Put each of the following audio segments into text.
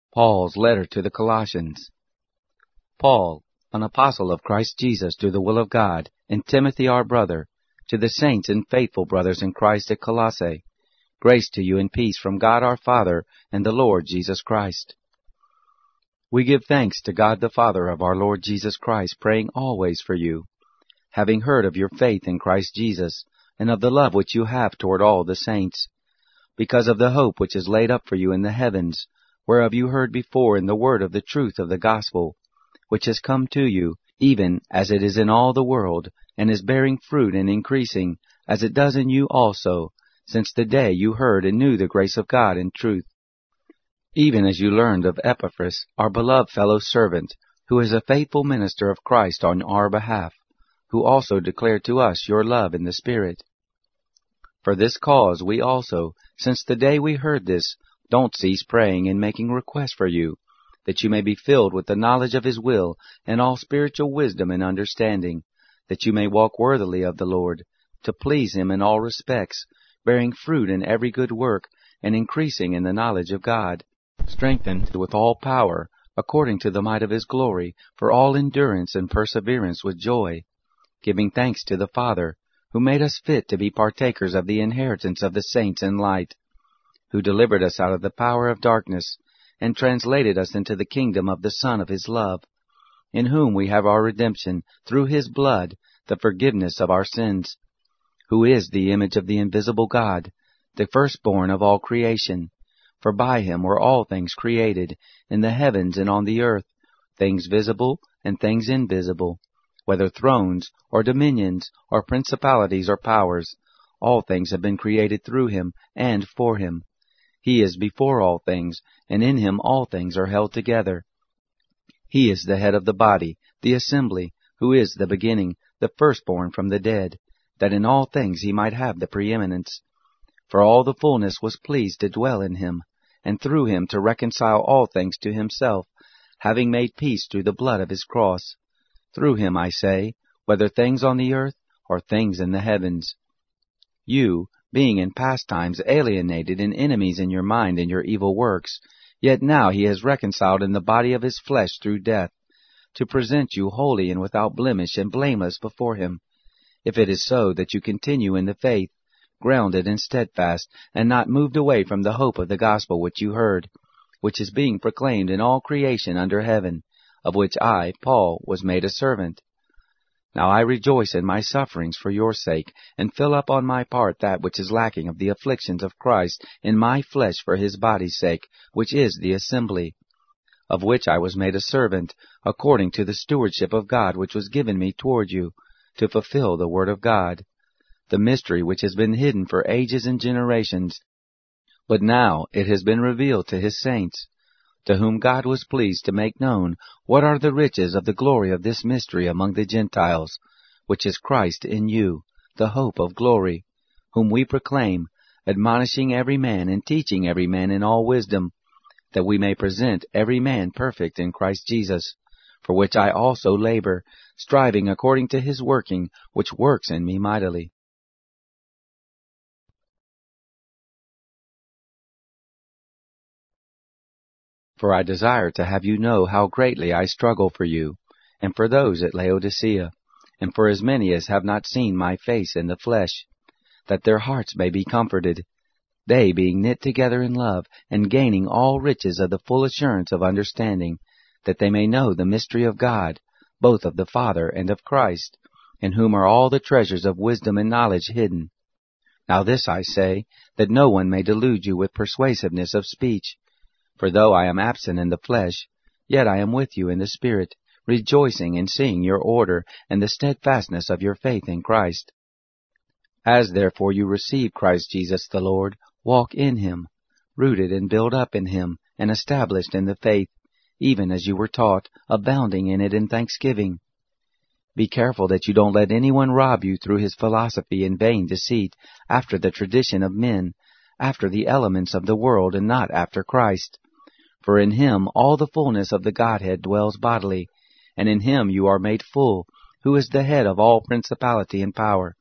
Paul's letter to the Colossians. Paul, an apostle of Christ Jesus through the will of God, and Timothy our brother, to the saints and faithful brothers in Christ at Colossae, grace to you and peace from God our Father and the Lord Jesus Christ. We give thanks to God the Father of our Lord Jesus Christ, praying always for you, having heard of your faith in Christ Jesus, and of the love which you have toward all the saints, because of the hope which is laid up for you in the heavens, whereof you heard before in the word of the truth of the gospel, which has come to you, even as it is in all the world, and is bearing fruit and increasing, as it does in you also, since the day you heard and knew the grace of God in truth. Even as you learned of Epaphras, our beloved fellow servant, who is a faithful minister of Christ on our behalf, who also declared to us your love in the Spirit. For this cause we also, since the day we heard this, don't cease praying and making request for you, that you may be filled with the knowledge of His will and all spiritual wisdom and understanding, that you may walk worthily of the Lord, to please Him in all respects, bearing fruit in every good work, and increasing in the knowledge of God, strengthened with all power, according to the might of His glory, for all endurance and perseverance with joy, giving thanks to the Father, who made us fit to be partakers of the inheritance of the saints in light, who delivered us out of the power of darkness, and translated us into the kingdom of the Son of His love, in whom we have our redemption, through His blood, the forgiveness of our sins, who is the image of the invisible God, the firstborn of all creation. For by Him were all things created, in the heavens and on the earth, things visible and things invisible, whether thrones, or dominions, or principalities, or powers. All things have been created through Him and for Him. He is before all things, and in Him all things are held together. He is the head of the body, the assembly, who is the beginning, the firstborn from the dead, that in all things He might have the preeminence. For all the fullness was pleased to dwell in Him, and through Him to reconcile all things to Himself, having made peace through the blood of His cross. Through Him, I say, whether things on the earth or things in the heavens. You, being in past times alienated and enemies in your mind and your evil works, yet now He has reconciled in the body of His flesh through death, to present you holy and without blemish and blameless before Him, if it is so that you continue in the faith, grounded and steadfast, and not moved away from the hope of the gospel which you heard, which is being proclaimed in all creation under heaven, of which I, Paul, was made a servant. Now I rejoice in my sufferings for your sake, and fill up on my part that which is lacking of the afflictions of Christ in my flesh for His body's sake, which is the assembly, of which I was made a servant, according to the stewardship of God which was given me toward you, to fulfill the word of God, the mystery which has been hidden for ages and generations, but now it has been revealed to His saints, to whom God was pleased to make known what are the riches of the glory of this mystery among the Gentiles, which is Christ in you, the hope of glory, whom we proclaim, admonishing every man and teaching every man in all wisdom, that we may present every man perfect in Christ Jesus, for which I also labor, striving according to His working, which works in me mightily. For I desire to have you know how greatly I struggle for you, and for those at Laodicea, and for as many as have not seen my face in the flesh, that their hearts may be comforted, they being knit together in love, and gaining all riches of the full assurance of understanding, that they may know the mystery of God, both of the Father and of Christ, in whom are all the treasures of wisdom and knowledge hidden. Now this I say, that no one may delude you with persuasiveness of speech. For though I am absent in the flesh, yet I am with you in the Spirit, rejoicing in seeing your order and the steadfastness of your faith in Christ. As therefore you receive Christ Jesus the Lord, walk in Him, rooted and built up in Him, and established in the faith, even as you were taught, abounding in it in thanksgiving. Be careful that you don't let anyone rob you through his philosophy and vain deceit, after the tradition of men, after the elements of the world, and not after Christ. For in Him all the fullness of the Godhead dwells bodily, and in Him you are made full, who is the head of all principality and power.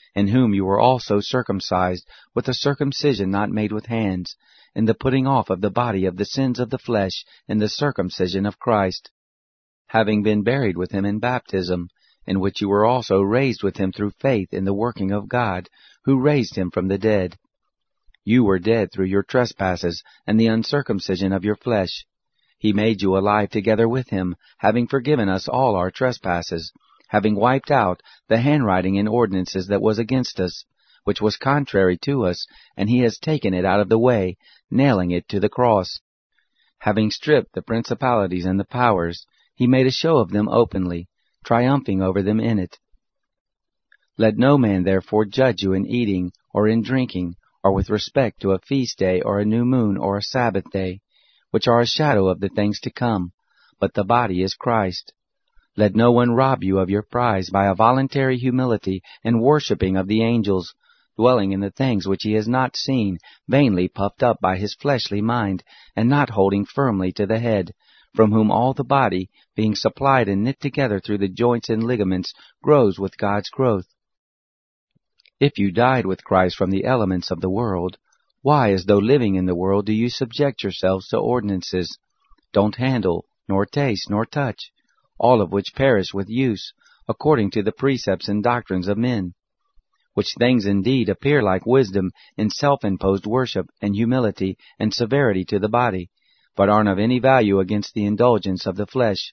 in whom you were also circumcised with a circumcision not made with hands, in the putting off of the body of the sins of the flesh in the circumcision of Christ, having been buried with him in baptism, in which you were also raised with him through faith in the working of God, who raised him from the dead. You were dead through your trespasses and the uncircumcision of your flesh. He made you alive together with him, having forgiven us all our trespasses, having wiped out the handwriting in ordinances that was against us, which was contrary to us, and he has taken it out of the way, nailing it to the cross. Having stripped the principalities and the powers, he made a show of them openly, triumphing over them in it. Let no man therefore judge you in eating, or in drinking, or with respect to a feast day, or a new moon, or a Sabbath day, which are a shadow of the things to come, but the body is Christ. Let no one rob you of your prize by a voluntary humility and worshipping of the angels, dwelling in the things which he has not seen, vainly puffed up by his fleshly mind, and not holding firmly to the head, from whom all the body, being supplied and knit together through the joints and ligaments, grows with God's growth. If you died with Christ from the elements of the world, why, as though living in the world, do you subject yourselves to ordinances? Don't handle, nor taste, nor touch, all of which perish with use, according to the precepts and doctrines of men, which things indeed appear like wisdom in self-imposed worship and humility and severity to the body, but aren't of any value against the indulgence of the flesh.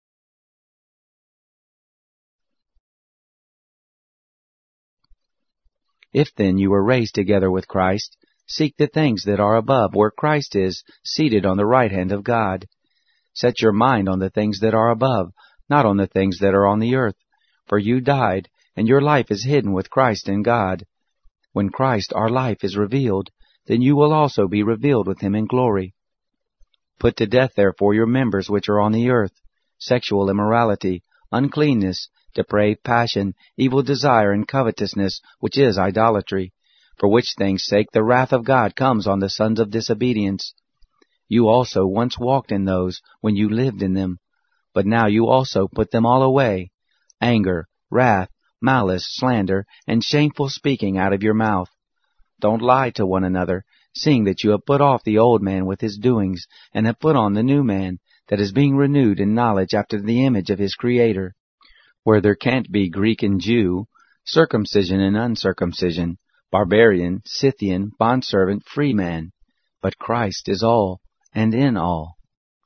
If then you were raised together with Christ, seek the things that are above, where Christ is, seated on the right hand of God. Set your mind on the things that are above, not on the things that are on the earth. For you died, and your life is hidden with Christ in God. When Christ, our life, is revealed, then you will also be revealed with him in glory. Put to death therefore your members which are on the earth, sexual immorality, uncleanness, depraved passion, evil desire, and covetousness, which is idolatry, for which things' sake the wrath of God comes on the sons of disobedience. You also once walked in those when you lived in them, but now you also put them all away, anger, wrath, malice, slander, and shameful speaking out of your mouth. Don't lie to one another, seeing that you have put off the old man with his doings, and have put on the new man, that is being renewed in knowledge after the image of his Creator, where there can't be Greek and Jew, circumcision and uncircumcision, barbarian, Scythian, bondservant, free man, but Christ is all, and in all.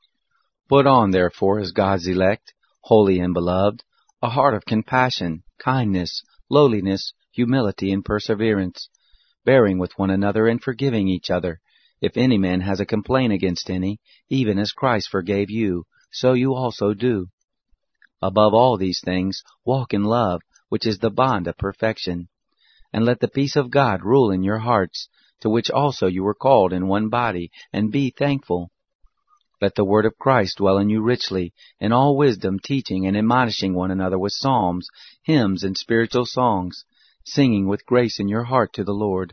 Put on, therefore, as God's elect, holy and beloved, a heart of compassion, kindness, lowliness, humility, and perseverance, bearing with one another and forgiving each other, if any man has a complaint against any, even as Christ forgave you, so you also do. Above all these things, walk in love, which is the bond of perfection. And let the peace of God rule in your hearts, to which also you were called in one body, and be thankful. Let the word of Christ dwell in you richly, in all wisdom, teaching and admonishing one another with psalms, hymns, and spiritual songs, singing with grace in your heart to the Lord.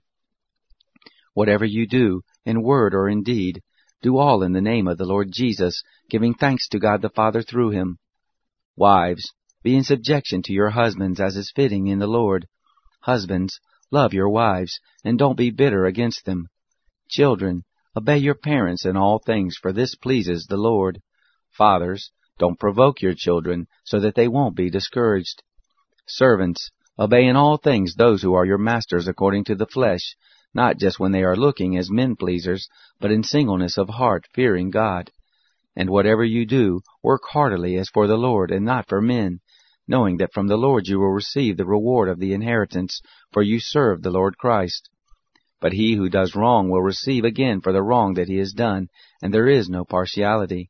Whatever you do, in word or in deed, do all in the name of the Lord Jesus, giving thanks to God the Father through him. Wives, be in subjection to your husbands as is fitting in the Lord. Husbands, love your wives, and don't be bitter against them. Children, obey your parents in all things, for this pleases the Lord. Fathers, don't provoke your children, so that they won't be discouraged. Servants, obey in all things those who are your masters according to the flesh, not just when they are looking as men-pleasers, but in singleness of heart, fearing God. And whatever you do, work heartily as for the Lord, and not for men, knowing that from the Lord you will receive the reward of the inheritance, for you serve the Lord Christ. But he who does wrong will receive again for the wrong that he has done, and there is no partiality.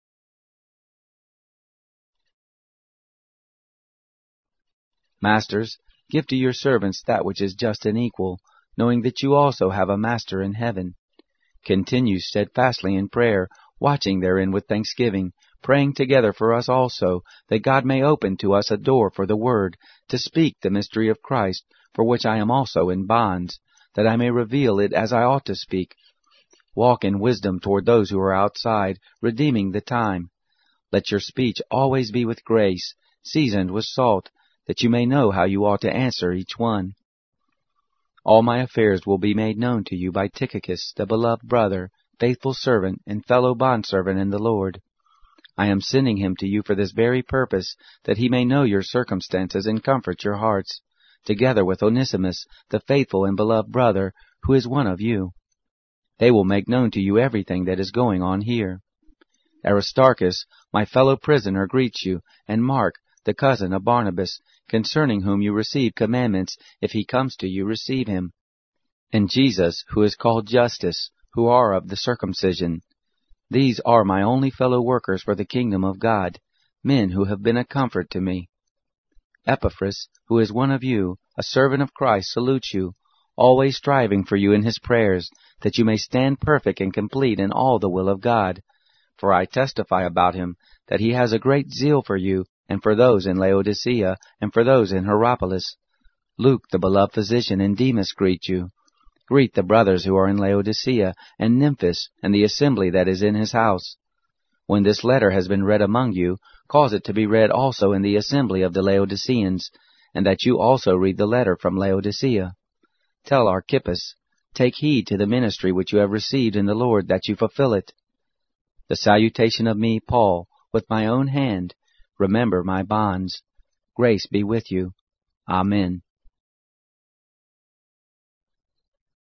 Masters, give to your servants that which is just and equal, knowing that you also have a Master in heaven. Continue steadfastly in prayer, watching therein with thanksgiving, praying together for us also, that God may open to us a door for the word, to speak the mystery of Christ, for which I am also in bonds, that I may reveal it as I ought to speak. Walk in wisdom toward those who are outside, redeeming the time. Let your speech always be with grace, seasoned with salt, that you may know how you ought to answer each one. All my affairs will be made known to you by Tychicus, the beloved brother, faithful servant, and fellow bondservant in the Lord. I am sending him to you for this very purpose, that he may know your circumstances and comfort your hearts, together with Onesimus, the faithful and beloved brother, who is one of you. They will make known to you everything that is going on here. Aristarchus, my fellow prisoner, greets you, and Mark, the cousin of Barnabas, concerning whom you receive commandments. If he comes to you, receive him. And Jesus, who is called Justus, who are of the circumcision. These are my only fellow workers for the kingdom of God, men who have been a comfort to me. Epaphras, who is one of you, a servant of Christ, salutes you, always striving for you in his prayers, that you may stand perfect and complete in all the will of God. For I testify about him, that he has a great zeal for you, and for those in Laodicea, and for those in Hierapolis. Luke, the beloved physician, and Demas greet you. Greet the brothers who are in Laodicea, and Nymphas, and the assembly that is in his house. When this letter has been read among you, cause it to be read also in the assembly of the Laodiceans, and that you also read the letter from Laodicea. Tell Archippus, take heed to the ministry which you have received in the Lord, that you fulfill it. The salutation of me, Paul, with my own hand. Remember my bonds. Grace be with you. Amen.